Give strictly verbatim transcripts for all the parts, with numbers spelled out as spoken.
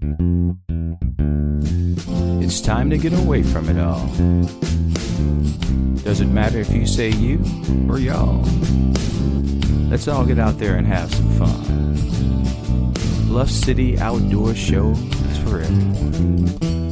It's time to get away from it all. Doesn't matter if you say you or y'all. Let's all get out there and have some fun. Bluff City Outdoor Show is for everyone.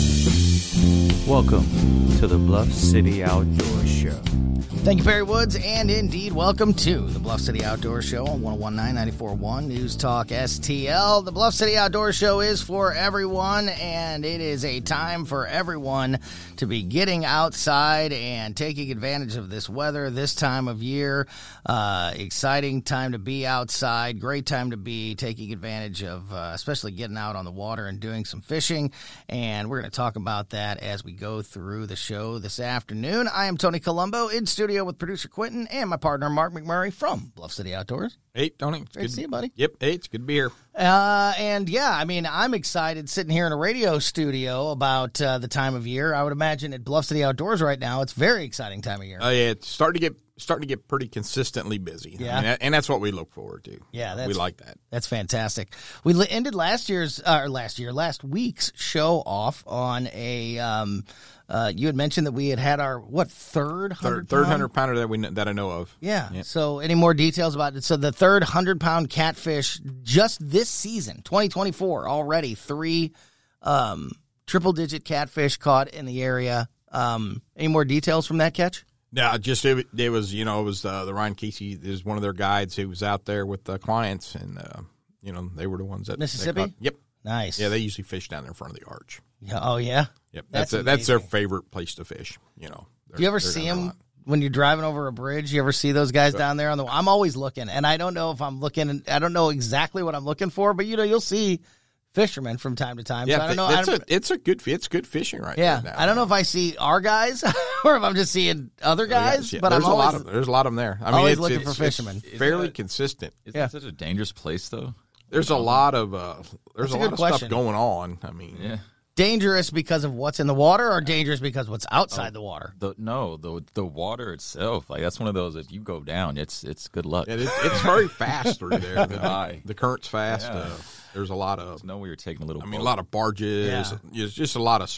Welcome to the Bluff City Outdoor Show. Thank you, Barry Woods, and indeed, welcome to the Bluff City Outdoor Show on one oh one point nine, ninety-four point one News Talk S T L. The Bluff City Outdoor Show is for everyone, and it is a time for everyone to be getting outside and taking advantage of this weather this time of year. Uh, exciting time to be outside, great time to be taking advantage of, uh, especially getting out on the water and doing some fishing, and we're going to talk about that as we go through the show this afternoon. I am Tony Colombo in studio with producer Quentin and my partner Mark McMurray from Bluff City Outdoors. Hey, Tony. Great to see you, buddy. Yep. Hey, it's good to be here. Uh, and yeah, I mean, I'm excited sitting here in a radio studio about uh, the time of year. I would imagine at Bluff City Outdoors right now, it's a very exciting time of year. Oh, uh, yeah. It's starting to get starting to get pretty consistently busy. Yeah. I mean, and that's what we look forward to. Yeah. That's, we like that. That's fantastic. We ended last year's, uh, or last year, last week's show off on a, um, Uh, you had mentioned that we had had our, what, third hundred Third, third hundred pounder that we that I know of. Yeah. Yep. So any more details about it? So the third hundred-pound catfish just this season, twenty twenty-four, already three um, triple-digit catfish caught in the area. Um, any more details from that catch? Yeah, just it, it was, you know, it was uh, the Ryan Casey is one of their guides who was out there with the clients, and, uh, you know, they were the ones that Mississippi? Caught, yep. Nice. Yeah, they usually fish down there in front of the arch. Yeah. Oh, yeah? Yep, That's that's a, that's their favorite place to fish. You know, do you ever see them when you're driving over a bridge? You ever see those guys down there on the? I'm always looking, and I don't know if I'm looking. I don't know exactly what I'm looking for, but you know, you'll see fishermen from time to time. Yeah, so I don't know. It's I don't, a it's a good it's good fishing right yeah, there. Yeah, I don't know if I see our guys or if I'm just seeing other guys. Yeah, but there's I'm a always, lot of there's a lot of them there. I mean, always it's, looking it's, for fishermen. It's fairly that, consistent. Isn't yeah. that such a dangerous place, though? There's a lot of uh, there's That's a, a lot good of question. stuff going on. I mean, Yeah. Dangerous because of what's in the water, or dangerous because what's outside the water? The, no, the the water itself. Like that's one of those. If you go down, it's it's good luck. yeah, it's, it's very fast through there. The, Aye. the current's fast. Yeah. Uh, there's a lot of There's no way you're taking a little. I mean, boat. a lot of barges. Yeah. There's just a lot of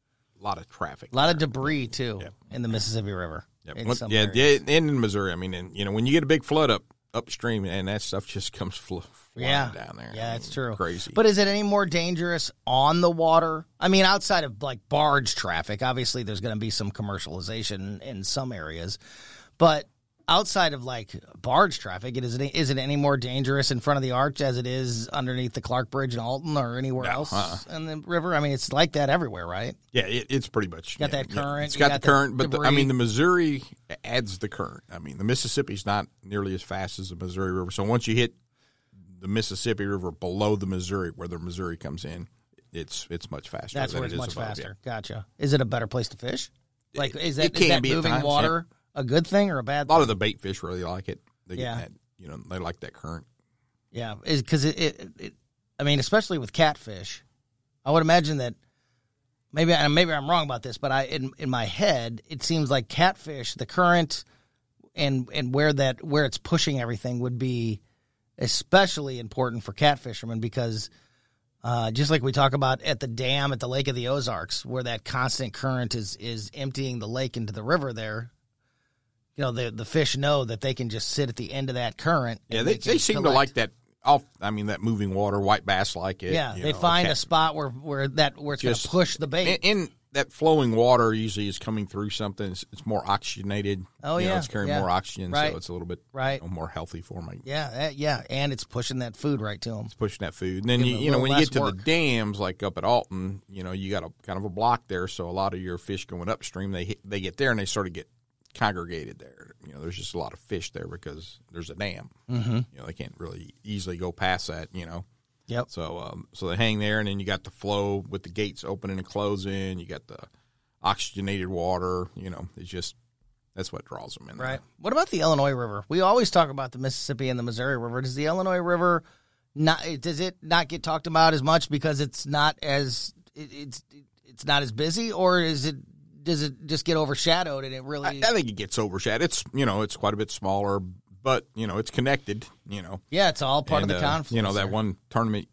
a lot of traffic. A lot of debris too Yeah. in the Mississippi River. Yeah, in When- some yeah, areas. yeah, and in Missouri. I mean, and you know, when you get a big flood up upstream, and that stuff just comes fl- flying Yeah. down there. Yeah, I it's mean, true. Crazy. But is it any more dangerous on the water? I mean, outside of like barge traffic, obviously there's going to be some commercialization in some areas, but outside of like barge traffic, it is it is it any more dangerous in front of the arch as it is underneath the Clark Bridge in Alton or anywhere No, else uh-uh. in the river? I mean, it's like that everywhere, right? Yeah, it, it's pretty much Got yeah, that yeah. current, It's you got, got the the current, but the, I debris. mean, the Missouri adds the current. I mean, the Mississippi's not nearly as fast as the Missouri River. So once you hit the Mississippi River below the Missouri, where the Missouri comes in, it's it's much faster. That's than where it's it is much above, faster. Gotcha. Is it a better place to fish? Like, is that, it is can that be at moving times, water a good thing or a bad Yeah. A lot thing? of the bait fish really like it. They Yeah. get that, you know, they like that current. Yeah, because it, it, it, I mean, especially with catfish, I would imagine that maybe maybe I'm wrong about this, but I in in my head it seems like catfish, the current and and where that where it's pushing everything would be especially important for catfishermen because uh, just like we talk about at the dam at the Lake of the Ozarks, where that constant current is is emptying the lake into the river there. You know, the the fish know that they can just sit at the end of that current. Yeah, and they, can they seem to collect. like that. Off, I mean, that moving water. White bass like it. Yeah, you they know, find cat- a spot where, where that where it's going to Just- push the bait. And, and that flowing water usually is coming through something. It's, it's more oxygenated. Oh, you know, yeah, it's carrying yeah. more oxygen, Right. so it's a little bit Right. you know, more healthy for them. yeah, that, yeah, and it's pushing that food right to them. It's pushing that food. And then Give you, them a you know little when you less get to work. the dams, like up at Alton, you know you got a kind of a block there, so a lot of your fish going upstream, they hit, they get there and they sort of get congregated there. You know, there's just a lot of fish there because there's a dam. Mm-hmm. You know, they can't really easily go past that. You know. Yep. So, um, so they hang there, and then you got the flow with the gates opening and closing. You got the oxygenated water. You know, it's just that's what draws them in. Right. What about the Illinois River? We always talk about the Mississippi and the Missouri River. Does the Illinois River not? Does it not get talked about as much because it's not as it, it's it's not as busy, or is it? Does it just get overshadowed and it really? I, I think it gets overshadowed. It's you know, it's quite a bit smaller, but you know, it's connected. You know. Yeah, it's all part And, of the uh, conflict. You know that one tournament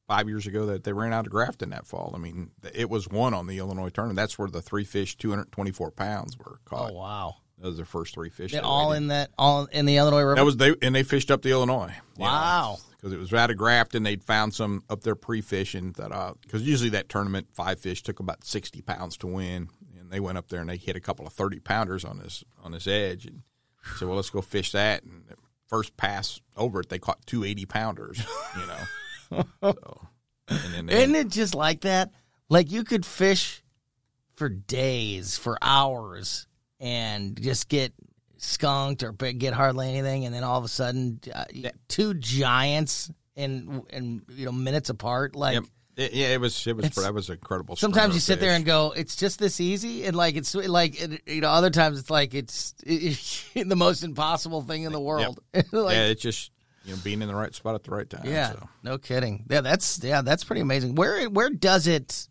five years ago that they ran out of Grafton that fall. I mean, it was one on the Illinois tournament. That's where the three fish, two hundred twenty-four pounds, were caught. Oh, wow. Those are the first three fish. They're all in that, all in the Illinois River? That was they, and they fished up the Illinois. Wow. Because it was out of Grafton. They'd found some up there pre-fishing. That Because uh, usually that tournament, five fish took about sixty pounds to win. And they went up there and they hit a couple of thirty-pounders on this on this edge. And said, well, let's go fish that. And the first pass over it, they caught two eighty-pounders, you know. so, and then they, Isn't it just like that? Like you could fish for days, for hours, and just get skunked or get hardly anything, and then all of a sudden, uh, two giants in in you know minutes apart. Like, yep. it, yeah, it was it was that was incredible. Sometimes you sit fish. there and go, "It's just this easy," and like it's like it, you know, other times it's like it's, it's the most impossible thing in the world. Yep. like, yeah, it's just you know being in the right spot at the right time. Yeah, so. no kidding. Yeah, that's yeah, that's pretty amazing. Where where does it?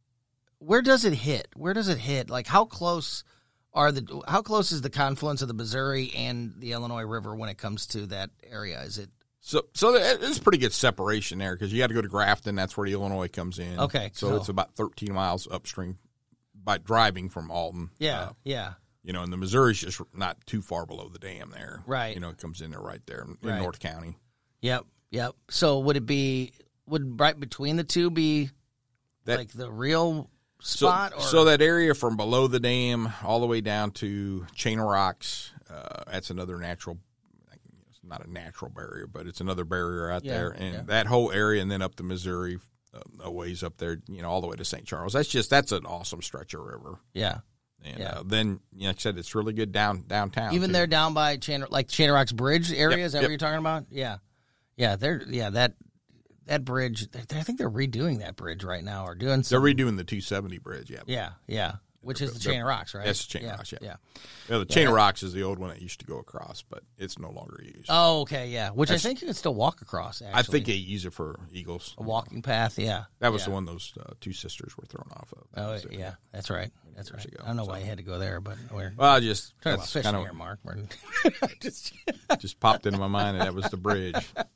Where does it hit? Where does it hit? Like how close are the? How close is the confluence of the Missouri and the Illinois River when it comes to that area? Is it? So, so there's pretty good separation there because you got to go to Grafton. That's where the Illinois comes in. Okay, so so. it's about thirteen miles upstream by driving from Alton. Yeah, uh, yeah. You know, and the Missouri's just not too far below the dam there. Right. You know, it comes in there right there in right. North County. Yep, yep. So would it be? Would right between the two be that, like the real spot? So, or? so that area from below the dam all the way down to Chain of Rocks, uh, that's another natural. It's not a natural barrier, but it's another barrier out yeah, there, and yeah. that whole area, and then up the Missouri, uh, a ways up there, you know, all the way to Saint Charles. That's just that's an awesome stretch of river. Yeah. And yeah. uh, then, you know, like I said, it's really good down downtown. Even too. there down by Chain, like Chain of Rocks Bridge area. Yep, Is that yep. what you're talking about? Yeah, yeah. They're yeah that that bridge. I think they're redoing that bridge right now, or doing. Some, They're redoing the two seventy bridge. Yeah. Yeah, yeah. Which is the Chain of Rocks, right? That's the Chain yeah, of Rocks. Yeah. yeah. Yeah, the Yeah, Chain that- of Rocks is the old one that used to go across, but it's no longer used. Oh, okay, yeah. Which That's- I think you can still walk across. Actually, I think they use it for eagles. a walking path. Yeah, That was yeah. the one those uh, two sisters were thrown off of. That Oh, was it. yeah, that's right. That's years right. ago, I don't know so. why you had to go there, but we're Well, I just talking about that's fishing kind here, of Mark. We're just just popped into my mind, and that was the bridge.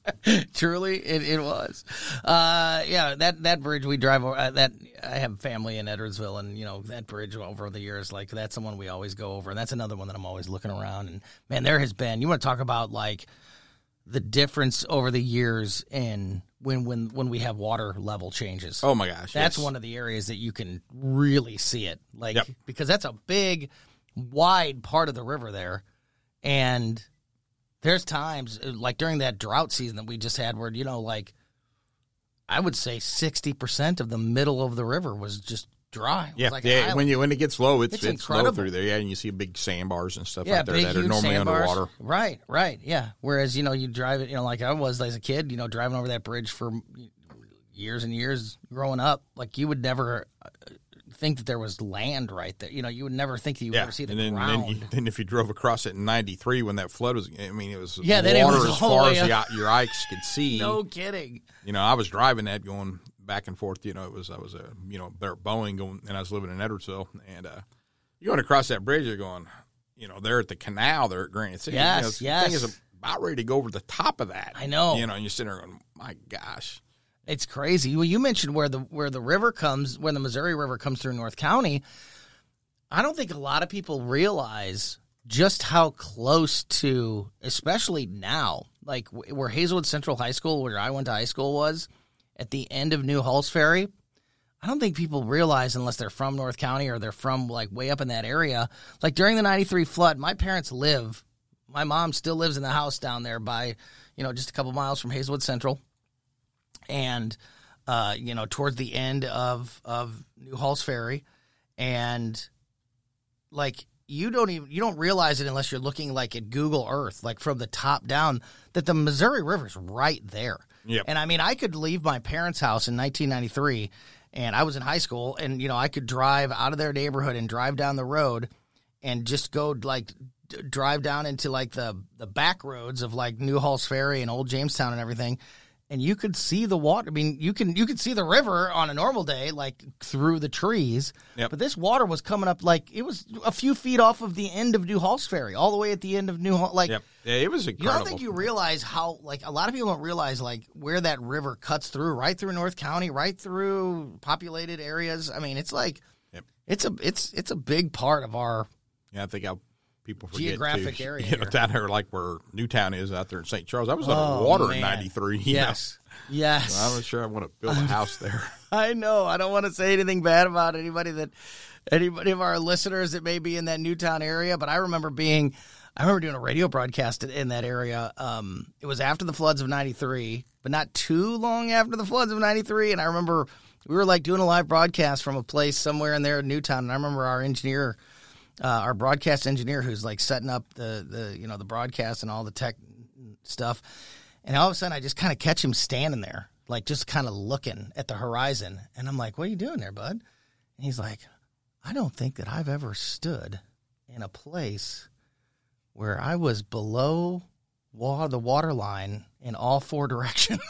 truly, it, it was. Uh, yeah, that that bridge we drive over. Uh, that I have family in Edwardsville, and you know that bridge over the years, like that's the one we always go over, and that's another one that I'm always looking around. And man, there has been. You want to talk about like the difference over the years in when when when we have water level changes. Oh my gosh, That's yes. one of the areas that you can really see it, like Yep. because that's a big, wide part of the river there, and there's times like during that drought season that we just had where you know like I would say sixty percent of the middle of the river was just dry. It was Yeah, like an yeah. island. When you when it gets low, it's It's it's, low incredible. through there. Yeah, and you see big sandbars and stuff yeah, out there big, that are huge normally sandbars. underwater. Right, right, yeah. Whereas you know you drive it, you know, like I was as a kid, you know, driving over that bridge for years and years growing up, like you would never think that there was land right there. You know, you would never think you would Yeah, ever see the and then, ground. then, you, then if you drove across it in ninety-three when that flood was, I mean, it was Yeah, then it water was as all the far way as the, up. eye- your eyes could see. No kidding. You know, I was driving that going back and forth. You know, it was I was a you know there at Boeing going, and I was living in Edwardsville, and uh, you going across that bridge, you're going, you know, they're at the canal there at Granite City. Yes, you know, the yes. thing is about ready to go over the top of that. I know. You know, and you're sitting there going, my gosh. It's crazy. Well, you mentioned where the where the river comes, where the Missouri River comes through North County. I don't think a lot of people realize just how close to, especially now, like where Hazelwood Central High School, where I went to high school, was at the end of New Halls Ferry. I don't think people realize unless they're from North County or they're from like way up in that area. Like during the ninety-three flood, my parents live. My mom still lives in the house down there by, you know, just a couple miles from Hazelwood Central. And, uh, you know, towards the end of, of New Halls Ferry. And, like, you don't even, you don't realize it unless you're looking, like, at Google Earth, like, from the top down, that the Missouri River's right there. Yep. And, I mean, I could leave my parents' house in nineteen ninety-three, and I was in high school, and, you know, I could drive out of their neighborhood and drive down the road and just go, like, d- drive down into, like, the, the back roads of, like, New Halls Ferry and Old Jamestown and everything. and you could see the water. I mean, you can you could see the river on a normal day, like through the trees. Yep. But this water was coming up like it was a few feet off of the end of New Halls Ferry, all the way at the end of New Hall. Like, Yep. Yeah, it was you incredible. don't think you realize how, like, a lot of people don't realize, like, where that river cuts through, right through North County, right through populated areas. I mean, it's like, Yep. it's a it's it's a big part of our Yeah, I think how people forget geographic too. area You know, here. down there, like where Newtown is out there in Saint Charles. I was Oh, underwater in man. ninety-three. you Yes. know. Yes. So I'm not sure I want to build a house there. I know. I don't want to say anything bad about anybody that, anybody of our listeners that may be in that Newtown area, but I remember being, I remember doing a radio broadcast in that area. Um, it was after the floods of ninety-three, but not too long after the floods of ninety-three. And I remember we were like doing a live broadcast from a place somewhere in there in Newtown. And I remember our engineer, uh, our broadcast engineer, who's like setting up the, the, you know, the broadcast and all the tech stuff. And all of a sudden I just kind of catch him standing there, like just kind of looking at the horizon. And I'm like, what are you doing there, bud? And he's like, I don't think that I've ever stood in a place where I was below wa- the water line in all four directions.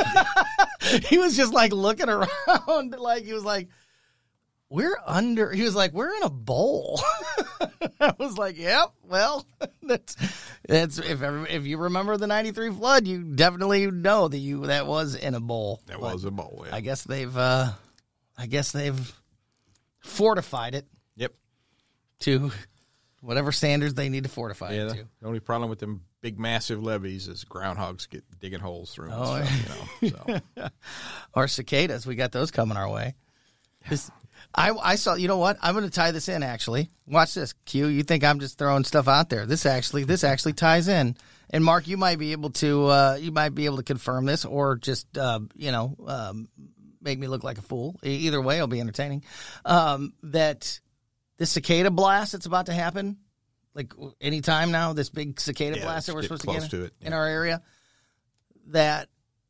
He was just like looking around, like he was like, we're under, he was like, we're in a bowl. I was like, yep, well, that's, that's, if ever, if you remember the ninety-three flood, you definitely know that you, that was in a bowl. That But was a bowl. Yeah. I guess they've, uh, I guess they've fortified it Yep. to whatever standards they need to fortify Yeah. it The, to. the only problem with them big, massive levees is groundhogs get digging holes through them. Oh, and stuff, you know. So Or cicadas, we got those coming our way. This, I, I saw, you know what? I'm going to tie this in, actually. Watch this, Q. You think I'm just throwing stuff out there. This actually, this actually ties in. And Mark, you might be able to, uh, you might be able to confirm this, or just, uh, you know, um, make me look like a fool. E- Either way, it'll be entertaining. Um, that this cicada blast that's about to happen, like any time now, this big cicada Yeah, blast that it's we're getting supposed close to get to it, in yeah. our area, that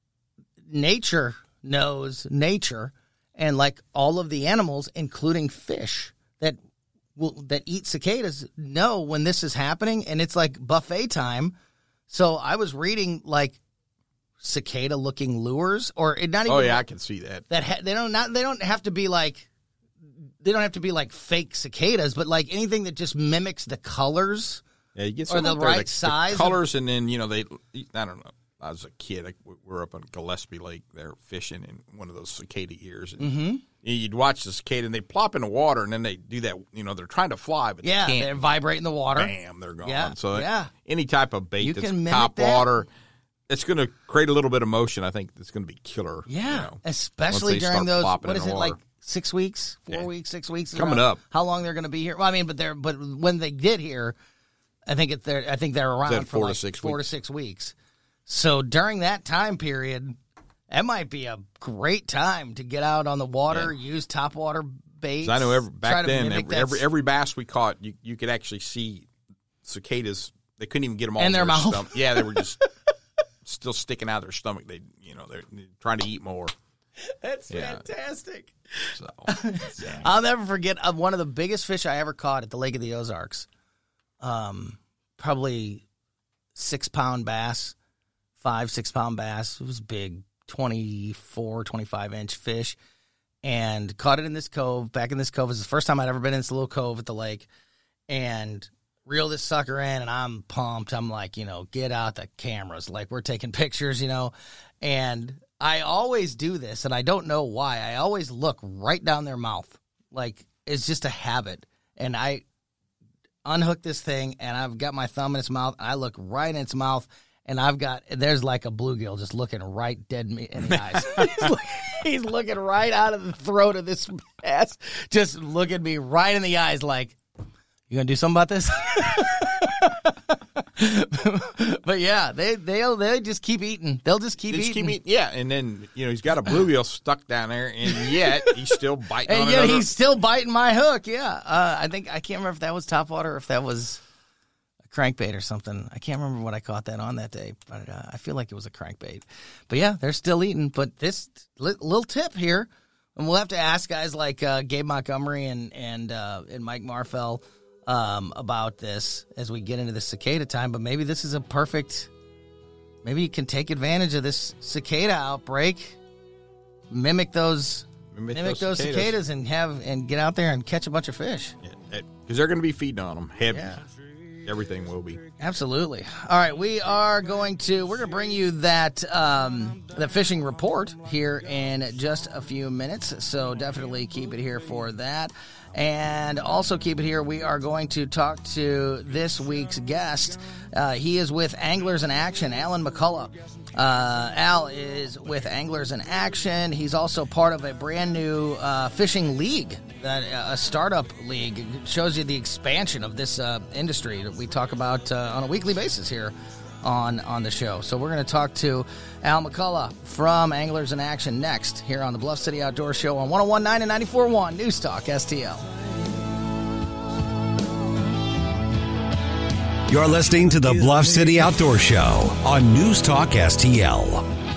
nature knows nature, and like all of the animals, including fish that will that eat cicadas, know when this is happening, and it's like buffet time. So I was reading like cicada looking lures, or it not even oh yeah, I can see that. that ha- they don't not they don't have to be like they don't have to be like fake cicadas, but like anything that just mimics the colors. Yeah, you get Or some the up there, right size of- colors, and then you know they. I don't know. I was a kid. I, we were up on Gillespie Lake. They're fishing in one of those cicada ears. And Mm-hmm. you'd watch the cicada, and they plop in the water, and then they do that. You know, they're trying to fly, but Yeah, they they can't. vibrate in the water. Bam, they're gone. Yeah, So yeah. any type of bait You that's can mimic top that. water, it's going to create a little bit of motion. I think it's going to be killer. Yeah, you know, especially once they during start those. plopping What in is the it water. like? Six weeks, four Yeah. weeks, six weeks is Coming around up. How long they're going to be here? Well, I mean, but they're but when they get here, I think it's they're I think they're around that for four to like six four weeks? to six weeks. So during that time period, that might be a great time to get out on the water, Yeah. use top water baits. 'Cause I know every, try back to then, mimic every, that every every bass we caught, you you could actually see cicadas. They couldn't even get them all In in their mouth. stomach. Yeah, they were just still sticking out of their stomach. They, you know, they're, they're trying to eat more. That's Yeah. fantastic. So, yeah. I'll never forget uh, one of the biggest fish I ever caught at the Lake of the Ozarks. Um, probably six pound bass, five, six pound bass. It was big, twenty-four, twenty-five inch fish. And caught it in this cove, back in this cove. It was the first time I'd ever been in this little cove at the lake. And reel this sucker in, and I'm pumped. I'm like, you know, get out the cameras. Like, we're taking pictures, you know. And I always do this, and I don't know why. I always look right down their mouth. Like, it's just a habit. And I unhook this thing, and I've got my thumb in its mouth. I look right in its mouth, and I've got, there's like a bluegill just looking right dead me in the eyes. he's, look, he's looking right out of the throat of this bass, just looking me right in the eyes like, you gonna do something about this? But yeah, they they'll they just keep eating. They'll just keep They just eating. keep eating. Yeah, and then you know he's got a bluegill stuck down there, and yet he's still biting And on yet another. he's still biting my hook. Yeah, uh, I think I can't remember if that was topwater or if that was a crankbait or something. I can't remember what I caught that on that day, but uh, I feel like it was a crankbait. But yeah, they're still eating. But this li- little tip here, and we'll have to ask guys like uh, Gabe Montgomery and and uh, and Mike Marfell um, about this as we get into the cicada time. But maybe this is a perfect maybe you can take advantage of this cicada outbreak, mimic those mimic, mimic those, those cicadas. cicadas and have and get out there and catch a bunch of fish. Because yeah, they're going to be feeding on them heavy. Yeah. Everything will be. Absolutely. All right, we are going to we're going to bring you that um, the fishing report here in just a few minutes. So definitely keep it here for that. And also keep it here. We are going to talk to this week's guest. Uh, he is with Anglers in Action, Alan McCullough. Uh, Al is with Anglers in Action. He's also part of a brand new uh, fishing league, that uh, a startup league. It shows you the expansion of this uh, industry that we talk about uh, on a weekly basis here on, on the show. So we're going to talk to Al McCullough from Anglers in Action next here on the Bluff City Outdoor Show on one oh one point nine and ninety-four point one News Talk S T L. You're listening to the Bluff City Outdoor Show on News Talk S T L.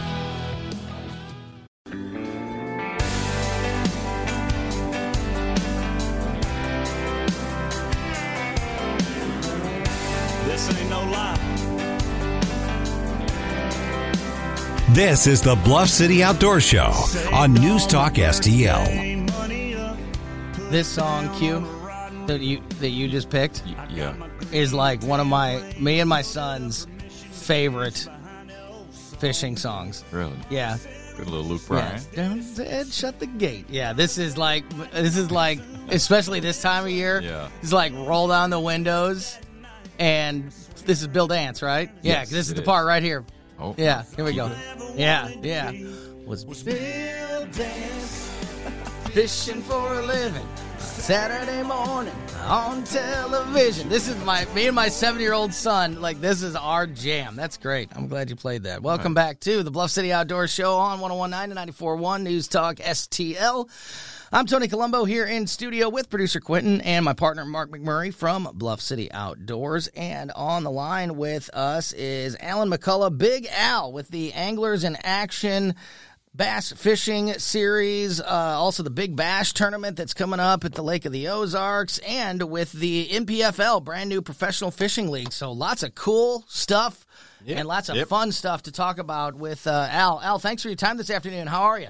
This ain't no lie. This is the Bluff City Outdoor Show on News Talk S T L. This song, Q, that you that you just picked, Yeah. is like one of my me and my son's favorite fishing songs. Really? Yeah. Good little Luke Bryan. Yeah. Down Ed, shut the gate. Yeah, this is like this is like especially this time of year. Yeah. It's like roll down the windows, and this is Bill Dance, right? Yeah, Yes, 'cause this is it the is. part right here. Oh. Yeah, here we go. Yeah, yeah. Was Bill Dance fishing for a living Saturday morning on television? This is my me and my seven-year-old son. Like, this is our jam. That's great. I'm glad you played that. Welcome back to the Bluff City Outdoor Show on one oh one point nine and ninety-four point one News Talk S T L. I'm Tony Colombo here in studio with producer Quentin and my partner Mark McMurray from Bluff City Outdoors. And on the line with us is Alan McCullough, Big Al, with the Anglers in Action Bass Fishing Series, uh, also the Big Bash Tournament that's coming up at the Lake of the Ozarks, and with the N P F L, brand new professional fishing league. So lots of cool stuff Yep. and lots of Yep. fun stuff to talk about with uh, Al. Al, thanks for your time this afternoon. How are you?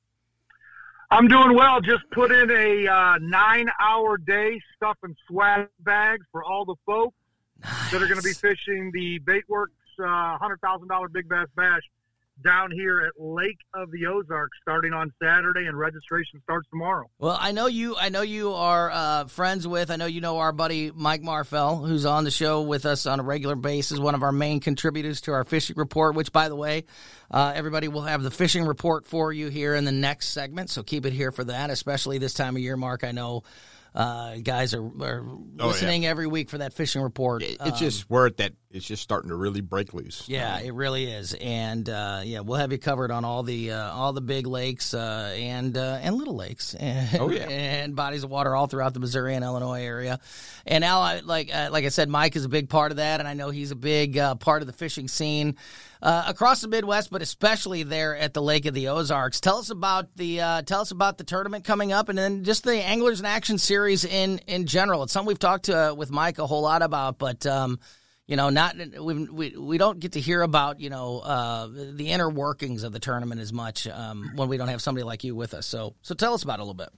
I'm doing well. Just put in a uh, nine-hour day stuffing swag bags for all the folks Nice. that are going to be fishing the Baitworks uh, one hundred thousand dollars Big Bass Bash down here at Lake of the Ozarks starting on Saturday, and registration starts tomorrow. Well, I know you. I know you are uh, friends with. I know you know our buddy Mike Marfell, who's on the show with us on a regular basis. One of our main contributors to our fishing report. Which, by the way, uh, everybody will have the fishing report for you here in the next segment. So keep it here for that, especially this time of year, Mark. I know uh, guys are, are Oh, listening yeah. every week for that fishing report. It- Um, It's just we're at that. It's just starting to really break loose. Yeah, it really is, and uh, yeah, we'll have you covered on all the uh, all the big lakes uh, and uh, and little lakes, and, Oh, yeah. and bodies of water all throughout the Missouri and Illinois area. And now, I, like uh, like I said, Mike is a big part of that, and I know he's a big uh, part of the fishing scene uh, across the Midwest, but especially there at the Lake of the Ozarks. Tell us about the uh, tell us about the tournament coming up, and then just the Anglers in Action series in in general. It's something we've talked to, uh, with Mike a whole lot about, but. Um, You know, not we, we we don't get to hear about, you know, uh, the inner workings of the tournament as much um, when we don't have somebody like you with us. So so tell us about it a little bit.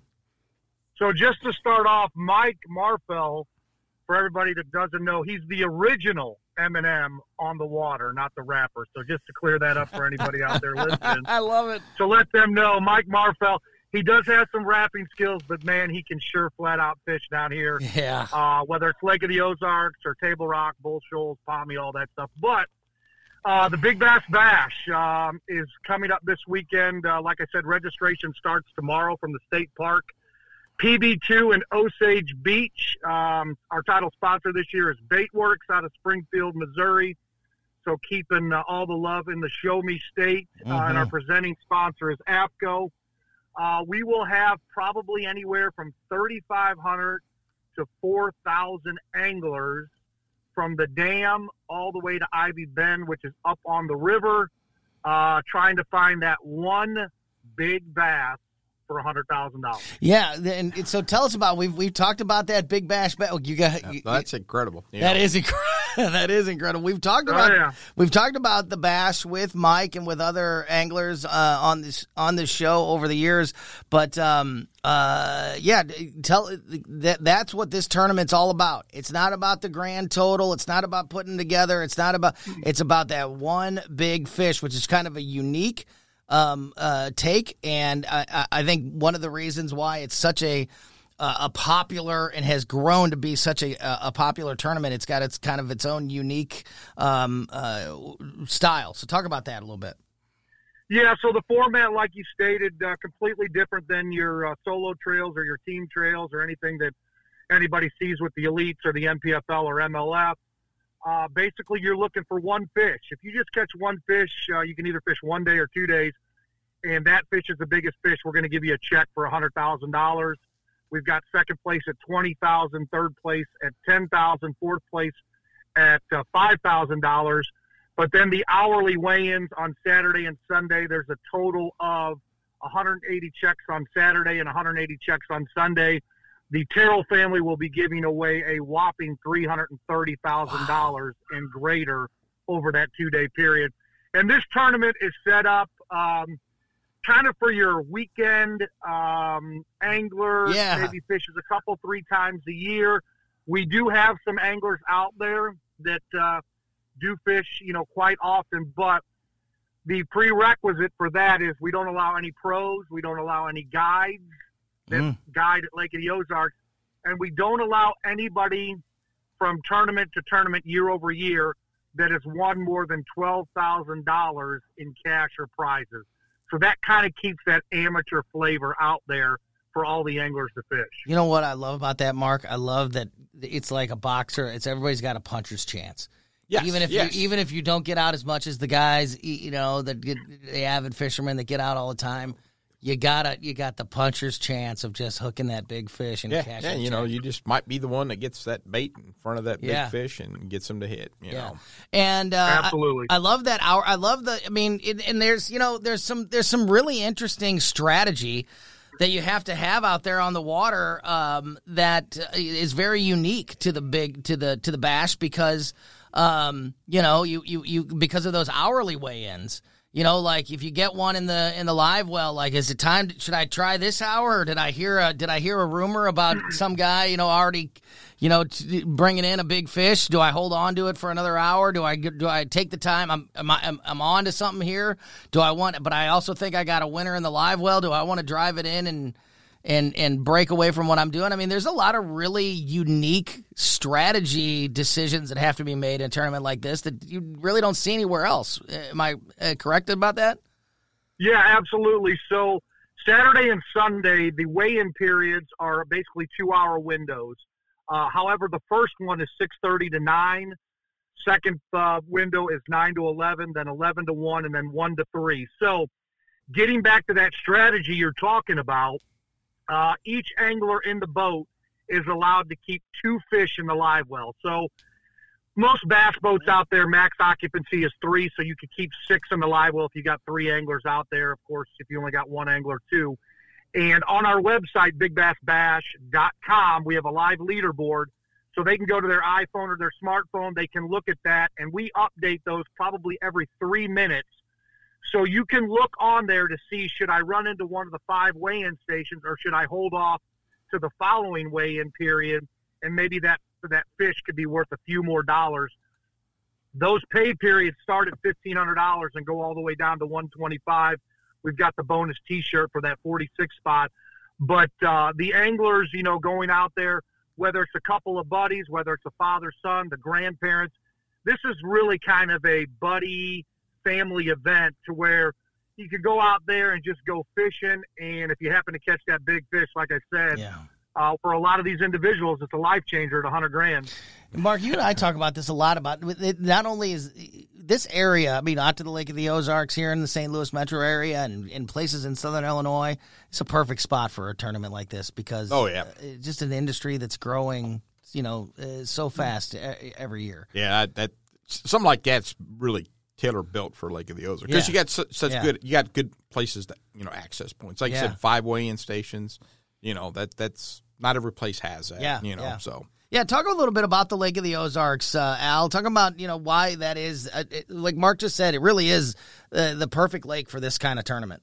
So just to start off, Mike Marfell, for everybody that doesn't know, he's the original M and M on the water, not the rapper. So just to clear that up for anybody out there listening. I love it. To let them know, Mike Marfell, he does have some rapping skills, but, man, he can sure flat-out fish down here, Yeah. uh, whether it's Lake of the Ozarks or Table Rock, Bull Shoals, Pommy, all that stuff. But uh, the Big Bass Bash um, is coming up this weekend. Uh, like I said, registration starts tomorrow from the state park. P B two in Osage Beach. Um, our title sponsor this year is Baitworks out of Springfield, Missouri. So keeping uh, all the love in the Show Me State. Uh, Mhm. and our presenting sponsor is APCO. Uh, we will have probably anywhere from thirty-five hundred to four thousand anglers from the dam all the way to Ivy Bend, which is up on the river, uh, trying to find that one big bass for one hundred thousand dollars. Yeah, and, and so tell us about we've we've talked about that Big Bash. Ba- oh, you got you, That's incredible. You that know, is incredible. That is incredible. We've talked about Oh, yeah. we've talked about the bash with Mike and with other anglers uh, on this on this show over the years, but um, uh, yeah, tell that that's what this tournament's all about. It's not about the grand total. It's not about putting together. It's not about. It's about that one big fish, which is kind of a unique um, uh, take, and I, I think one of the reasons why it's such a Uh, a popular and has grown to be such a a popular tournament. It's got its kind of its own unique um, uh, style. So talk about that a little bit. Yeah, so the format, like you stated, uh, completely different than your uh, solo trails or your team trails or anything that anybody sees with the elites or the N P F L or M L F. Uh, basically, you're looking for one fish. If you just catch one fish, uh, you can either fish one day or two days, and that fish is the biggest fish. We're going to give you a check for one hundred thousand dollars. We've got second place at twenty thousand dollars, third place at ten thousand dollars, fourth place at uh, five thousand dollars. But then the hourly weigh-ins on Saturday and Sunday, there's a total of one hundred eighty checks on Saturday and one hundred eighty checks on Sunday. The Terrell family will be giving away a whopping three hundred thirty thousand dollars wow. and greater over that two-day period. And this tournament is set up um, kind of for your weekend um, angler, yeah. maybe fishes a couple, three times a year. We do have some anglers out there that uh, do fish, you know, quite often, but the prerequisite for that is we don't allow any pros, we don't allow any guides that mm. guide at Lake of the Ozarks, and we don't allow anybody from tournament to tournament year over year that has won more than twelve thousand dollars in cash or prizes. So that kind of keeps that amateur flavor out there for all the anglers to fish. You know what I love about that, Mark? I love that it's like a boxer. It's everybody's got a puncher's chance. Yes, even if yes. you, even if you don't get out as much as the guys, you know, that get the avid fishermen that get out all the time, you got you got the puncher's chance of just hooking that big fish and yeah, catching. yeah, you know, you just might be the one that gets that bait in front of that big yeah. fish and gets them to hit. You yeah, know, and uh, absolutely, I, I love that hour. I love the. I mean, it, and there's you know there's some there's some really interesting strategy that you have to have out there on the water um, that is very unique to the big to the to the bash because um, you know you, you you because of those hourly weigh-ins. You know, like if you get one in the in the live well, like is it time? To, should I try this hour, or did I hear a did I hear a rumor about some guy you know already, you know, t- bringing in a big fish? Do I hold on to it for another hour? Do I do I take the time? I'm am I, I'm, I'm on to something here. Do I want? But I also think I got a winner in the live well. Do I want to drive it in and and and break away from what I'm doing? I mean, there's a lot of really unique strategy decisions that have to be made in a tournament like this that you really don't see anywhere else. Am I uh, correct about that? Yeah, absolutely. So Saturday and Sunday, the weigh-in periods are basically two-hour windows. Uh, however, the first one is six thirty to nine. Second uh, window is nine to eleven, then eleven to one, and then one to three. So getting back to that strategy you're talking about, Uh, each angler in the boat is allowed to keep two fish in the live well. So most bass boats out there, max occupancy is three, so you could keep six in the live well if you got three anglers out there. Of course, if you only got one angler, two. And on our website, big bass bash dot com, we have a live leaderboard, so they can go to their iPhone or their smartphone. They can look at that, and we update those probably every three minutes. So you can look on there to see, should I run into one of the five weigh-in stations or should I hold off to the following weigh-in period, and maybe that that fish could be worth a few more dollars. Those pay periods start at fifteen hundred dollars and go all the way down to one hundred twenty-five dollars. We've got the bonus T-shirt for that forty-six spot. But uh, the anglers, you know, going out there, whether it's a couple of buddies, whether it's a father, son, the grandparents, this is really kind of a buddy family event to where you can go out there and just go fishing. And if you happen to catch that big fish, like I said, Yeah. uh, for a lot of these individuals, it's a life changer at a hundred grand. Mark, you and I talk about this a lot. About it, not only is this area, I mean, out to the Lake of the Ozarks here in the Saint Louis metro area and in places in southern Illinois, it's a perfect spot for a tournament like this because oh yeah, uh, it's just an industry that's growing, you know, uh, so fast every year. Yeah, that something like that's really tailor built for Lake of the Ozarks because Yeah. you got su- such Yeah. good, you got good places that you know access points. Like Yeah. you said, five weigh-in stations. You know that that's not every place has that. Yeah, you know yeah. so. Yeah, talk a little bit about the Lake of the Ozarks, uh, Al. Talk about, you know, why that is. Uh, it, like Mark just said, it really is uh, the perfect lake for this kind of tournament.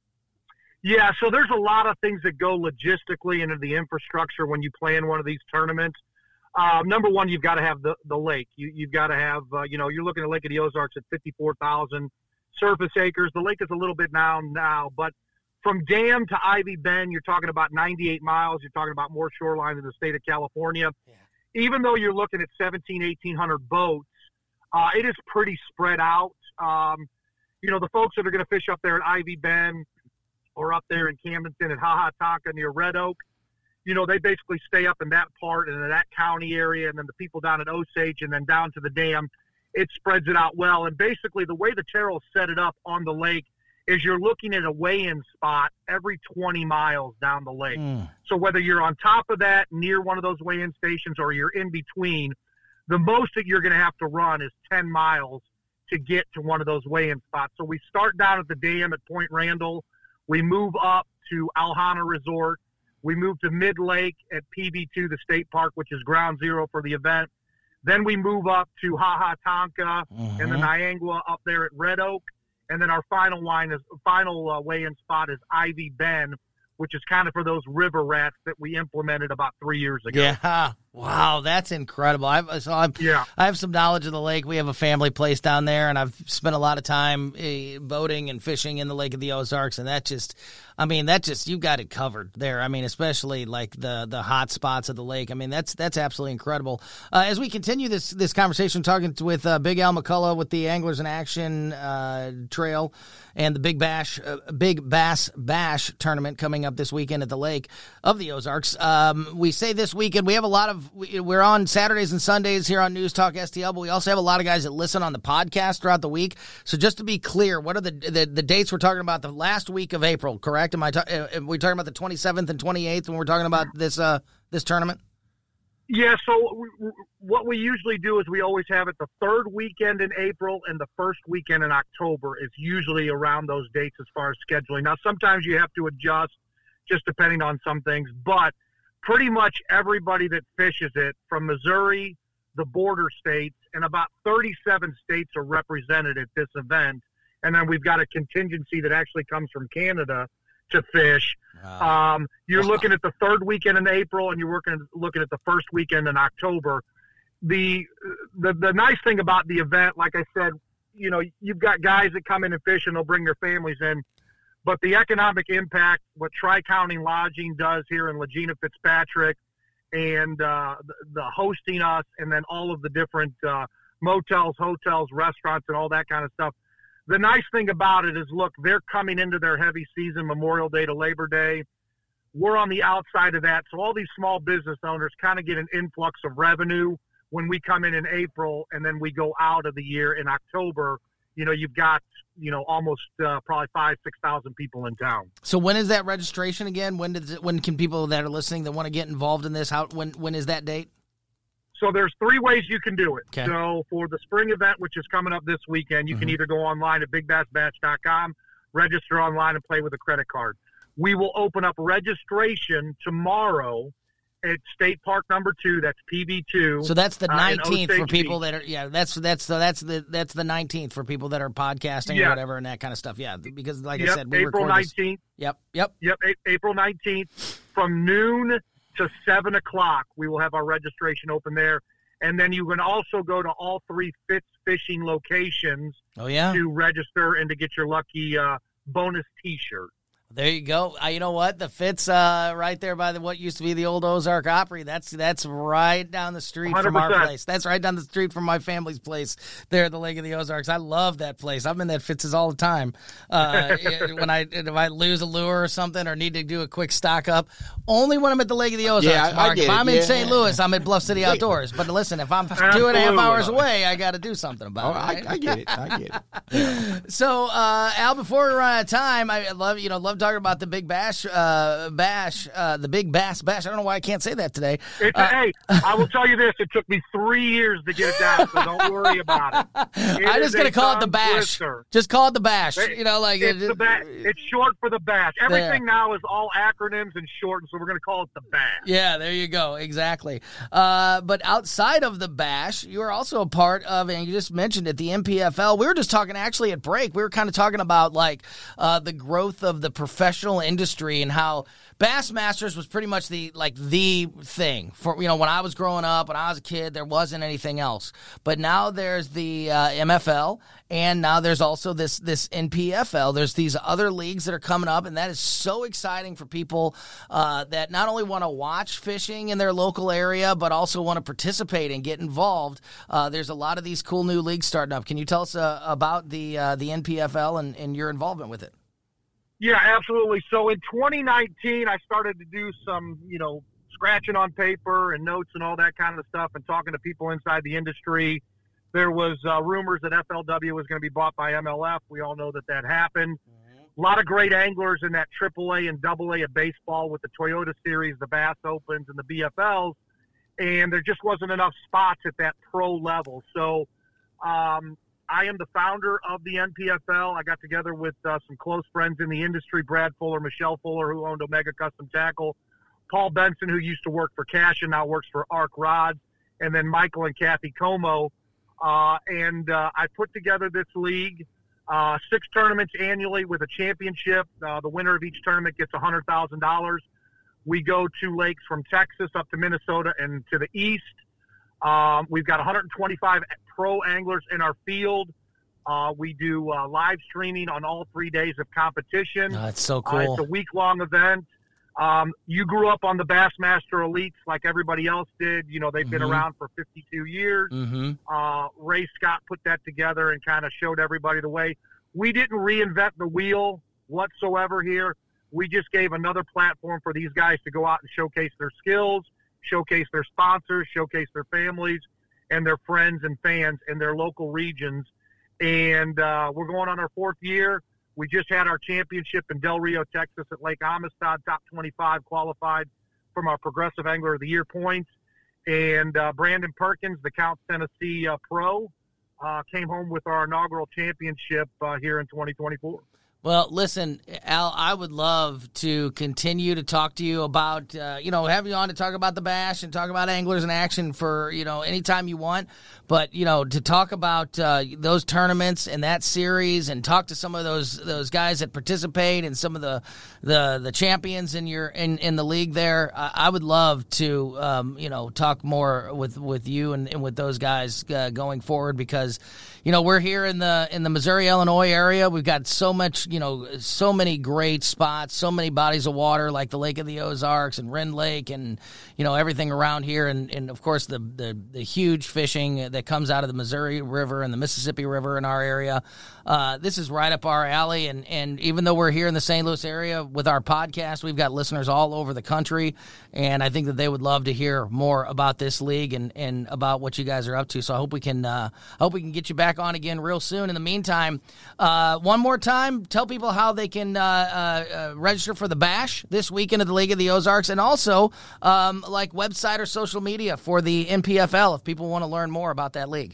Yeah, so there's a lot of things that go logistically into the infrastructure when you plan one of these tournaments. Um, number one, you've got to have the, the lake. You, you've got to have, uh, you know, you're looking at Lake of the Ozarks at fifty-four thousand surface acres. The lake is a little bit down now, but from Dam to Ivy Bend, you're talking about ninety-eight miles. You're talking about more shoreline than the state of California. Yeah. Even though you're looking at seventeen, eighteen hundred boats, uh, it is pretty spread out. Um, you know, the folks that are going to fish up there at Ivy Bend, or up there in Camdenton at Ha Ha Tonka near Red Oak, you know, they basically stay up in that part and in that county area, and then the people down at Osage and then down to the dam, it spreads it out well. And basically the way the Terrell set it up on the lake is you're looking at a weigh-in spot every twenty miles down the lake. Mm. So whether you're on top of that, near one of those weigh-in stations, or you're in between, the most that you're going to have to run is ten miles to get to one of those weigh-in spots. So we start down at the dam at Point Randall. We move up to Alhana Resort. We move to Mid-Lake at P B two, the state park, which is ground zero for the event. Then we move up to Ha Ha Tonka mm-hmm. and the Niangua up there at Red Oak. And then our final line is final uh, weigh-in spot is Ivy Bend, which is kind of for those river rats that we implemented about three years ago. Yeah. Wow, that's incredible. I've, so I'm, yeah. I have some knowledge of the lake. We have a family place down there, and I've spent a lot of time uh, boating and fishing in the Lake of the Ozarks, and that just, I mean, that just, you've got it covered there. I mean, especially like the the hot spots of the lake. I mean, that's that's absolutely incredible. Uh, as we continue this this conversation, talking with uh, Big Al McCullough with the Anglers in Action uh, Trail and the Big Bash, uh, Big Bass Bash tournament coming up this weekend at the Lake of the Ozarks. Um, we say this weekend, we have a lot of, we're on Saturdays and Sundays here on News Talk S T L, but we also have a lot of guys that listen on the podcast throughout the week. So just to be clear, what are the the, the dates we're talking about? The last week of April, correct? Am I ta- are we talking about the twenty-seventh and twenty-eighth when we're talking about this uh, this tournament? Yeah, so we, what we usually do is we always have it the third weekend in April and the first weekend in October is usually around those dates as far as scheduling. Now, sometimes you have to adjust just depending on some things, but pretty much everybody that fishes it from Missouri, the border states, and about thirty-seven states are represented at this event. And then we've got a contingency that actually comes from Canada to fish. Wow. Um, you're looking at the third weekend in April, and you're working, looking at the first weekend in October. The, the the nice thing about the event, like I said, you know, you've got guys that come in and fish, and they'll bring their families in. But the economic impact, what Tri-County Lodging does here in Legina Fitzpatrick, and uh, the, the hosting us, and then all of the different uh, motels, hotels, restaurants, and all that kind of stuff. The nice thing about it is, look, they're coming into their heavy season, Memorial Day to Labor Day. We're on the outside of that. So all these small business owners kind of get an influx of revenue when we come in in April, and then we go out of the year in October. You know, you've got, you know, almost uh, probably five, six thousand people in town. So when is that registration again? When does it, when can people that are listening that want to get involved in this, how when when is that date? So there's three ways you can do it. Okay. So for the spring event, which is coming up this weekend, you mm-hmm. can either go online at big bass bash dot com, register online, and play with a credit card. We will open up registration tomorrow at State Park Number Two. That's P B two. So that's the nineteenth uh, for people that are yeah. That's that's the that's the that's the nineteenth for people that are podcasting yeah. or whatever and that kind of stuff. Yeah, because like yep, I said, we April nineteenth. This. Yep, yep, yep. A- April nineteenth from noon to seven o'clock. We will have our registration open there, and then you can also go to all three Fitz fishing locations. Oh yeah, to register and to get your lucky uh, bonus T-shirt. There you go. Uh, you know what? The Fitz uh, right there by the what used to be the old Ozark Opry. That's that's right down the street one hundred percent from our place. That's right down the street from my family's place there at the Lake of the Ozarks. I love that place. I'm in that Fitz's all the time. Uh, when I if I lose a lure or something or need to do a quick stock up, only when I'm at the Lake of the Ozarks. Yeah, Mark. I get if I'm it. in yeah. Saint Louis, I'm at Bluff City Outdoors. But listen, if I'm Absolutely. two and a half hours away, I got to do something about oh, it. Right? I, I get it. I get it. Yeah. So, uh, Al, before we run out of time, I love you know love love talking about the Big Bash, uh, Bash, uh, the Big Bass Bash. I don't know why I can't say that today. It's, uh, hey, I will tell you this. It took me three years to get it down, so don't worry about it. it I'm just going to call it the Bash. Twister. Just call it the Bash. You know, like it's, it, the ba- it's short for the Bash. Everything yeah. now is all acronyms and shortened, so we're going to call it the Bash. Yeah, there you go. Exactly. Uh, but outside of the Bash, you are also a part of, and you just mentioned it, the N P F L. We were just talking actually at break. We were kind of talking about like uh, the growth of the professional industry and how Bassmasters was pretty much the like the thing for, you know, when I was growing up, when I was a kid, there wasn't anything else. But now there's the uh, M F L, and now there's also this this N P F L. There's these other leagues that are coming up, and that is so exciting for people uh, that not only want to watch fishing in their local area, but also want to participate and get involved. Uh, there's a lot of these cool new leagues starting up. Can you tell us uh, about the uh, the N P F L and, and your involvement with it? Yeah, absolutely. So in twenty nineteen, I started to do some, you know, scratching on paper and notes and all that kind of stuff and talking to people inside the industry. There was uh, rumors that F L W was going to be bought by M L F. We all know that that happened. Mm-hmm. A lot of great anglers in that triple A and double A of baseball with the Toyota Series, the Bass Opens, and the B F Ls, and there just wasn't enough spots at that pro level. So um, I am the founder of the N P F L. I got together with uh, some close friends in the industry, Brad Fuller, Michelle Fuller, who owned Omega Custom Tackle, Paul Benson, who used to work for Cash and now works for Arc Rods, and then Michael and Kathy Como. Uh, and uh, I put together this league, uh, six tournaments annually with a championship. Uh, the winner of each tournament gets one hundred thousand dollars. We go to lakes from Texas up to Minnesota and to the east. Um, we've got one hundred twenty-five pro anglers in our field. Uh, we do uh, live streaming on all three days of competition. Oh, that's so cool. Uh, it's a week-long event. Um, you grew up on the Bassmaster Elites like everybody else did. You know, they've mm-hmm. been around for fifty-two years. Mm-hmm. Uh, Ray Scott put that together and kind of showed everybody the way. We didn't reinvent the wheel whatsoever here. We just gave another platform for these guys to go out and showcase their skills, showcase their sponsors, showcase their families and their friends and fans in their local regions. And uh, we're going on our fourth year. We just had our championship in Del Rio, Texas at Lake Amistad, top twenty-five qualified from our Progressive Angler of the Year points. And uh, Brandon Perkins, the Counts Tennessee uh, pro, uh, came home with our inaugural championship uh, here in twenty twenty-four. Well, listen, Al, I would love to continue to talk to you about, uh, you know, have you on to talk about the Bash and talk about Anglers in Action for, you know, anytime you want. But, you know, to talk about uh, those tournaments and that series and talk to some of those those guys that participate and some of the the, the champions in your in, in the league there, I, I would love to, um, you know, talk more with, with you and, and with those guys uh, going forward because, you know, we're here in the in the Missouri, Illinois area. We've got so much, you know, so many great spots, so many bodies of water like the Lake of the Ozarks and Rend Lake and, you know, everything around here. And, and of course, the, the, the huge fishing that comes out of the Missouri River and the Mississippi River in our area. Uh, this is right up our alley. And, and even though we're here in the Saint Louis area with our podcast, we've got listeners all over the country. And I think that they would love to hear more about this league and, and about what you guys are up to. So I hope we can, uh, I hope we can get you back on again real soon. In the meantime, uh, one more time, tell people how they can uh, uh, uh, register for the Bash this weekend at the League of the Ozarks, and also um, like website or social media for the N P F L if people want to learn more about that league.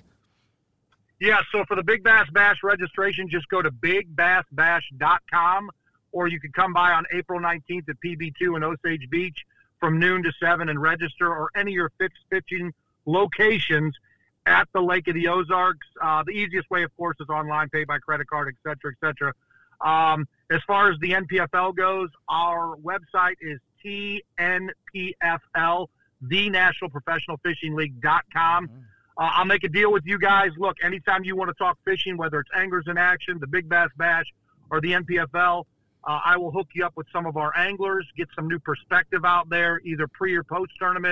Yeah, so for the Big Bass Bash registration, just go to big bass bash dot com, or you can come by on April nineteenth at P B two in Osage Beach from noon to seven and register, or any of your fixed fishing locations at the Lake of the Ozarks. Uh, the easiest way, of course, is online, pay by credit card, et cetera, et cetera. Um, as far as the N P F L goes, our website is T N P F L, the National Professional Fishing League dot com. Uh, I'll make a deal with you guys. Look, anytime you want to talk fishing, whether it's Anglers in Action, the Big Bass Bash, or the N P F L, uh, I will hook you up with some of our anglers, get some new perspective out there, either pre or post tournament,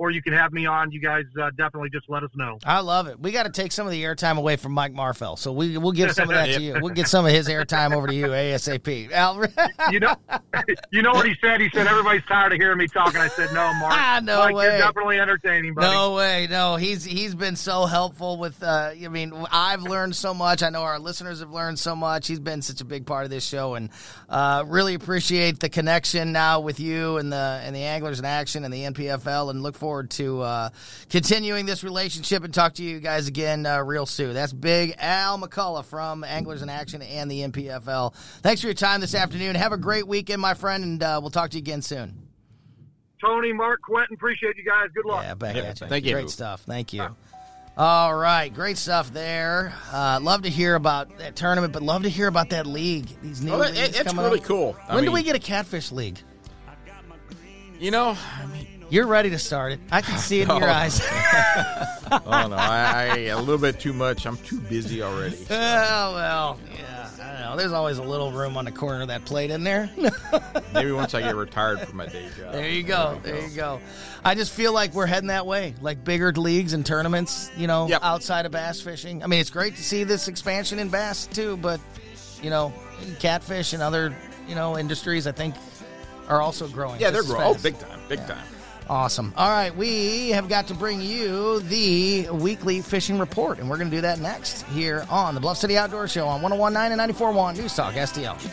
or you can have me on. You guys uh, definitely just let us know. I love it. We got to take some of the airtime away from Mike Marfell, so we, we'll give some of that to you. We'll get some of his airtime over to you ASAP. Al, you know, you know what he said? He said, everybody's tired of hearing me talking. I said, no, Mark. Ah, no Mike, way. You're definitely entertaining, buddy. No way. No, he's he's been so helpful with, uh, I mean, I've learned so much. I know our listeners have learned so much. He's been such a big part of this show, and uh, really appreciate the connection now with you and the and the Anglers in Action and the N P F L, and look forward to uh, continuing this relationship and talk to you guys again uh, real soon. That's Big Al McCullough from Anglers in Action and the N P F L. Thanks for your time this afternoon. Have a great weekend, my friend, and uh, we'll talk to you again soon. Tony, Mark, Quentin, appreciate you guys. Good luck. Yeah, back Yeah, at you. thank you. Great stuff. Thank you. All right, great stuff there. Uh, love to hear about that tournament, but love to hear about that league. These new Oh, that- leagues it's coming really up. cool. I When do mean, we get a catfish league? You know, I mean, You're ready to start it. I can see it in your Oh. eyes. oh no, I, I a little bit too much. I'm too busy already. Oh, well, yeah, I don't know. There's always a little room on the corner of that plate in there. Maybe once I get retired from my day job. There you go. There you go. I just feel like we're heading that way, like bigger leagues and tournaments, you know, Yep. outside of bass fishing. I mean, it's great to see this expansion in bass, too, but, you know, catfish and other, you know, industries, I think, are also growing. Yeah, they're just as growing. Oh, fast. big time, big time. Awesome. All right, we have got to bring you the weekly fishing report, and we're going to do that next here on the Bluff City Outdoor Show on one oh one point nine and ninety-four point one News Talk S T L.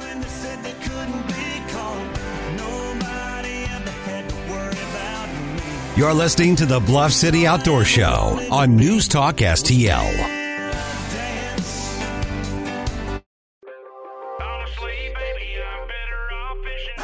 You're listening to the Bluff City Outdoor Show on News Talk S T L. Honestly, baby, I'm better off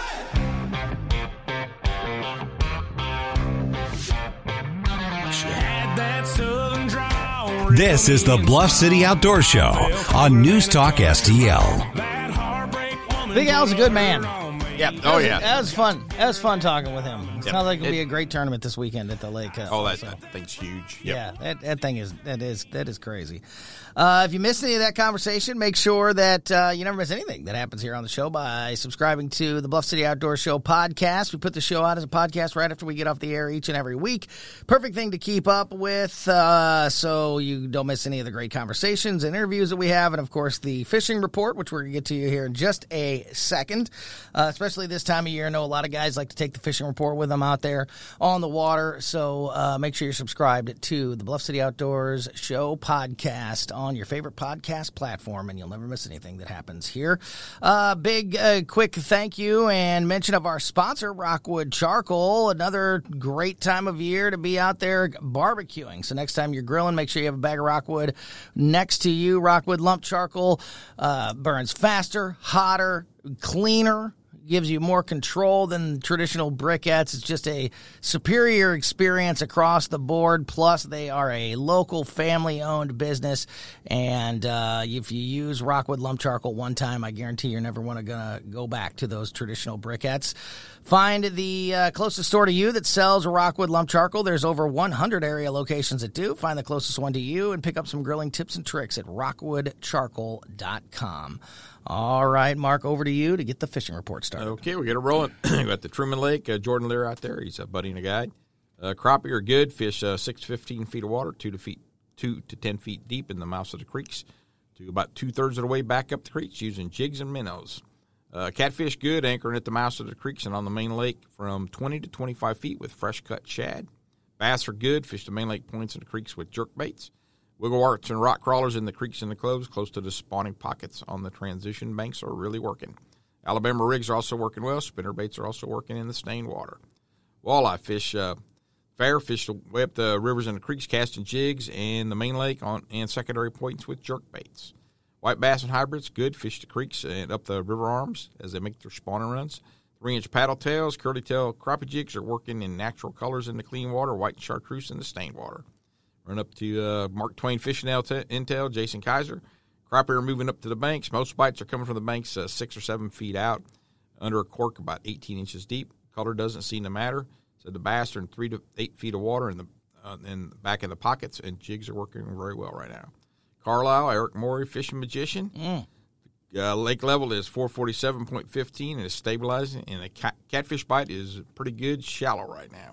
fishing. She had that southern drawl. This is the Bluff City Outdoor Show on News Talk S T L. That heartbreak woman Big Al's a good man. Yep. That Oh was- yeah. That was fun. That was fun talking with him. It Yep. sounds like it'll be It- a great tournament this weekend at the lake. Uh, Oh, that, also. that thing's huge. Yep. Yeah, that, that thing is that is that is crazy. Uh, if you missed any of that conversation, make sure that uh, you never miss anything that happens here on the show by subscribing to the Bluff City Outdoor Show podcast. We put the show out as a podcast right after we get off the air each and every week. Perfect thing to keep up with, uh, so you don't miss any of the great conversations and interviews that we have, and of course the fishing report, which we're gonna get to you here in just a second. Uh, especially this time of year, I know a lot of guys like to take the fishing report with them out there on the water. So uh, make sure you're subscribed to the Bluff City Outdoors Show podcast on your favorite podcast platform, and you'll never miss anything that happens here. Uh, big, uh, quick thank you and mention of our sponsor, Rockwood Charcoal. Another great time of year to be out there barbecuing. So next time you're grilling, make sure you have a bag of Rockwood next to you. Rockwood Lump Charcoal uh, burns faster, hotter, cleaner, gives you more control than traditional briquettes. It's just a superior experience across the board. Plus, they are a local family-owned business. And uh, if you use Rockwood Lump Charcoal one time, I guarantee you're never want to gonna go back to those traditional briquettes. Find the uh, closest store to you that sells Rockwood Lump Charcoal. There's over one hundred area locations that do. Find the closest one to you and pick up some grilling tips and tricks at rockwood charcoal dot com. All right, Mark, over to you to get the fishing report started. Okay, we get it rolling. We got the Truman Lake. Uh, Jordan Lear out there. He's a buddy and a guide. Uh, crappie are good. Fish uh, six to fifteen feet of water, two to feet, two to ten feet deep in the mouths of the creeks, to about two thirds of the way back up the creeks using jigs and minnows. Uh, catfish good, anchoring at the mouths of the creeks and on the main lake from twenty to twenty-five feet with fresh cut shad. Bass are good. Fish the main lake points and the creeks with jerk baits. Wigglewarts and rock crawlers in the creeks and the coves close to the spawning pockets on the transition banks are really working. Alabama rigs are also working well. Spinner baits are also working in the stained water. Walleye fish uh, fair. Fish way up the rivers and the creeks casting jigs and the main lake on and secondary points with jerk baits. White bass and hybrids, good. Fish the creeks and up the river arms as they make their spawning runs. Three-inch paddle tails, curly tail crappie jigs are working in natural colors in the clean water, white and chartreuse in the stained water. Run up to uh, Mark Twain Fishing Intel, Jason Kaiser. Crappie are moving up to the banks. Most bites are coming from the banks uh, six or seven feet out, under a cork about eighteen inches deep. Color doesn't seem to matter. So the bass are in three to eight feet of water in the uh, in the back of the pockets, and jigs are working very well right now. Carlisle, Eric Morey, Fishing Magician. Mm. Uh, lake level is four forty-seven point one five and is stabilizing, and the cat, catfish bite is pretty good, shallow right now.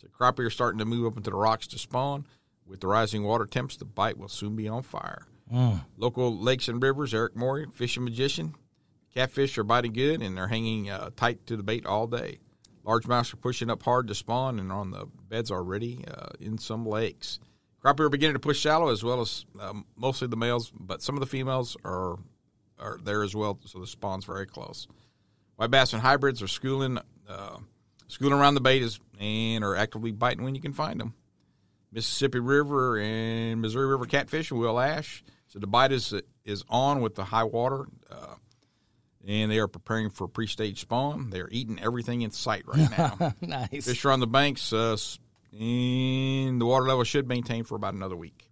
So crappie are starting to move up into the rocks to spawn. With the rising water temps, the bite will soon be on fire. Mm. Local lakes and rivers, Eric Morey, fishing magician. Catfish are biting good, and they're hanging uh, tight to the bait all day. Largemouths are pushing up hard to spawn, and on the beds already uh, in some lakes. Crappie are beginning to push shallow, as well as um, mostly the males, but some of the females are are there as well, so the spawn's very close. White bass and hybrids are schooling, uh, schooling around the bait is, and are actively biting when you can find them. Mississippi River and Missouri River catfish and Will Ash. So the bite is is on with the high water, uh, and they are preparing for pre-stage spawn. They are eating everything in sight right now. Nice. Fish are on the banks, uh, and the water level should maintain for about another week.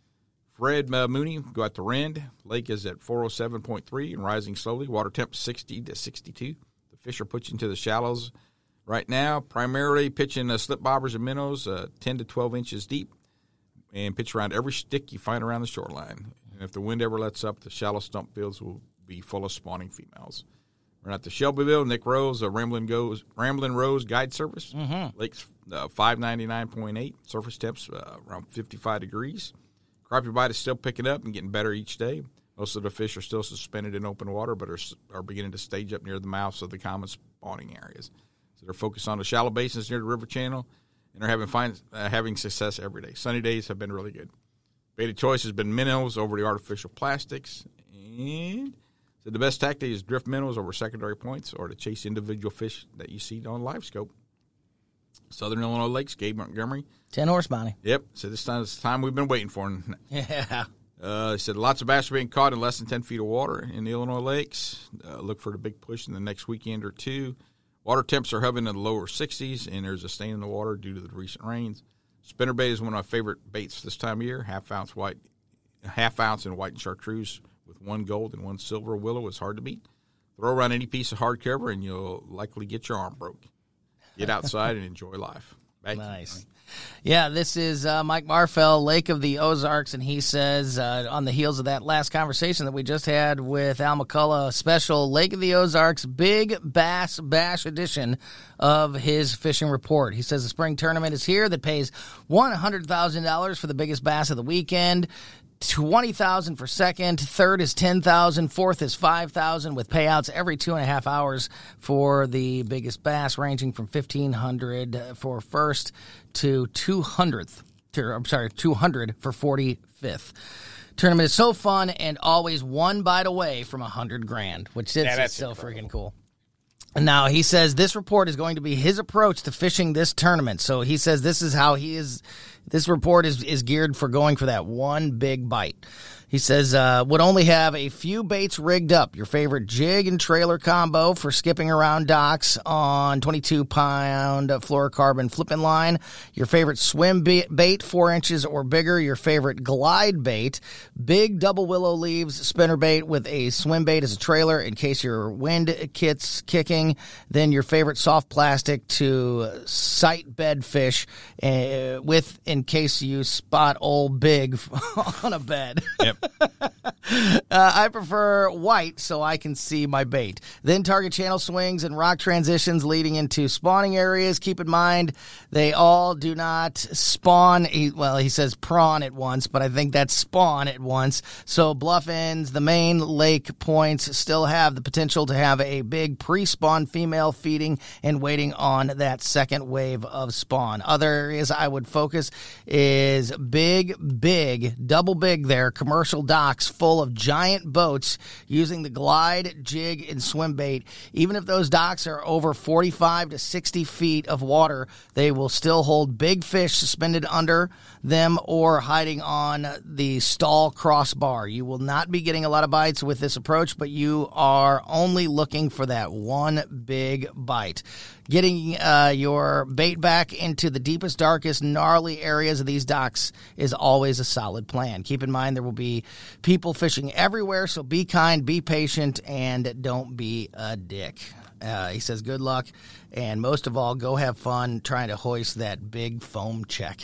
Fred uh, Mooney, go out to Rend. Lake is at four oh seven point three and rising slowly. Water temp sixty to sixty-two. The fish are pushing to the shallows right now, primarily pitching uh, slip bobbers and minnows uh, ten to twelve inches deep, and pitch around every stick you find around the shoreline. And if the wind ever lets up, the shallow stump fields will be full of spawning females. We're at the Shelbyville, Nick Rose, a Ramblin' Goes, Ramblin' Rose Guide Service. Mm-hmm. Lake's uh, five ninety-nine point eight. Surface temps uh, around fifty-five degrees. Crappie bite is still picking up and getting better each day. Most of the fish are still suspended in open water, but are, are beginning to stage up near the mouths of the common spawning areas. So they're focused on the shallow basins near the river channel, and are having fine, uh, having success every day. Sunny days have been really good. Baited choice has been minnows over the artificial plastics, and so the best tactic is drift minnows over secondary points or to chase individual fish that you see on live scope. Southern Illinois Lakes, Gabe Montgomery. Ten horse bounty. Yep. So this time is the time we've been waiting for. Yeah. Uh, they said lots of bass are being caught in less than ten feet of water in the Illinois lakes. Uh, look for the big push in the next weekend or two. Water temps are hovering in the lower sixties, and there's a stain in the water due to the recent rains. Spinnerbait is one of my favorite baits this time of year. Half ounce white, half ounce in white and chartreuse with one gold and one silver willow is hard to beat. Throw around any piece of hard cover, and you'll likely get your arm broke. Get outside and enjoy life. Back nice. Yeah, this is uh, Mike Marfell, Lake of the Ozarks, and he says uh, on the heels of that last conversation that we just had with Al McCullough, special Lake of the Ozarks Big Bass Bash edition of his fishing report. He says the spring tournament is here that pays one hundred thousand dollars for the biggest bass of the weekend. twenty thousand dollars for second, third is ten thousand dollars, fourth is five thousand dollars with payouts every two and a half hours for the biggest bass, ranging from fifteen hundred dollars for first to two hundredth. To, I'm sorry, two hundred for forty-fifth. Tournament is so fun and always one bite away from a hundred grand, which is yeah, so incredible. freaking cool. Now, he says this report is going to be his approach to fishing this tournament. So he says this is how he is, this report is, is geared for going for that one big bite. He says, uh, would only have a few baits rigged up. Your favorite jig and trailer combo for skipping around docks on twenty-two pound fluorocarbon flipping line. Your favorite swim bait, four inches or bigger. Your favorite glide bait. Big double willow leaves spinner bait with a swim bait as a trailer in case your wind kit's kicking. Then your favorite soft plastic to sight bed fish uh, with in case you spot old Big on a bed. Yep. uh, I prefer white so I can see my bait. Then target channel swings and rock transitions leading into spawning areas. Keep in mind, they all do not spawn. He, well, he says prawn at once, but I think that's spawn at once. So bluff ends, the main lake points still have the potential to have a big pre-spawn female feeding and waiting on that second wave of spawn. Other areas I would focus is big, big, double big there, commercial docks full of giant boats using the glide, jig, and swim bait. Even if those docks are over forty-five to sixty feet of water, they will still hold big fish suspended under them or hiding on the stall crossbar. You will not be getting a lot of bites with this approach, but you are only looking for that one big bite. Getting uh, your bait back into the deepest, darkest, gnarly areas of these docks is always a solid plan. Keep in mind there will be people fishing everywhere, so be kind, be patient, and don't be a dick. Uh, he says good luck, and most of all, go have fun trying to hoist that big foam check.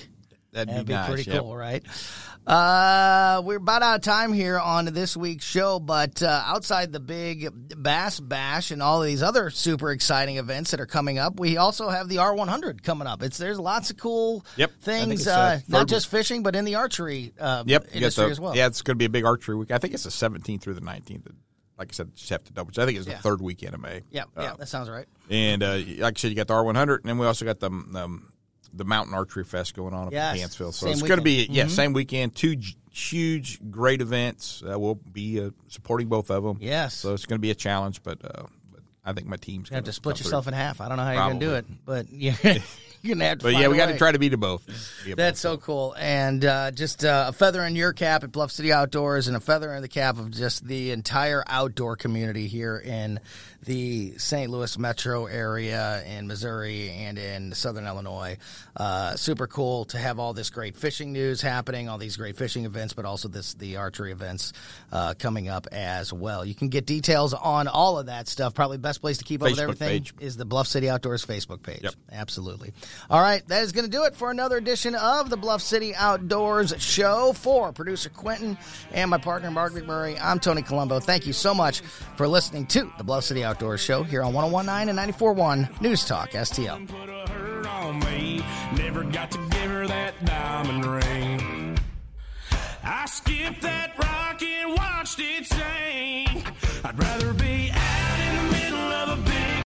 That'd, That'd be, be nice. pretty Yep. cool, right? Uh, we're about out of time here on this week's show, but uh, outside the big Bass Bash and all of these other super exciting events that are coming up, we also have the R one hundred coming up. It's there's lots of cool Yep. I think things, it's, uh, uh, not third- just fishing, but in the archery uh, Yep. you got industry the- as well. Yeah, it's going to be a big archery week. I think it's the seventeenth through the nineteenth. Like I said, just have to double check. I think it's the Yeah. third weekend of May. yeah, yeah, Uh, that sounds right. And uh, like I said, you got the R one hundred, and then we also got the um, the Mountain Archery Fest going on up Yes, in Hansville. So same it's going to be weekend. yeah, Mhm. same weekend. Two j- huge, great events. Uh, we'll be uh, supporting both of them. Yes. So it's going to be a challenge, but, uh, but I think my team's You going have to split yourself in half. I don't know how you're going to do it, but you're, you're going to have to But find yeah, a we got way. to try to beat them both. Yeah, That's so cool. And uh, just uh, a feather in your cap at Bluff City Outdoors and a feather in the cap of just the entire outdoor community here in the Saint Louis metro area, in Missouri, and in southern Illinois. Uh, super cool to have all this great fishing news happening, all these great fishing events, but also this the archery events uh, coming up as well. You can get details on all of that stuff. Probably best place to keep up with Facebook everything page. is the Bluff City Outdoors Facebook page. Yep. Absolutely. All right, that is going to do it for another edition of the Bluff City Outdoors Show. For producer Quentin and my partner Mark McMurray, I'm Tony Colombo. Thank you so much for listening to the Bluff City Outdoors Show here on one oh one point nine and ninety-four point one News Talk S T L. Put a hurt on me. Never got to give her that diamond ring. I skipped that rock and watched it sing. I'd rather be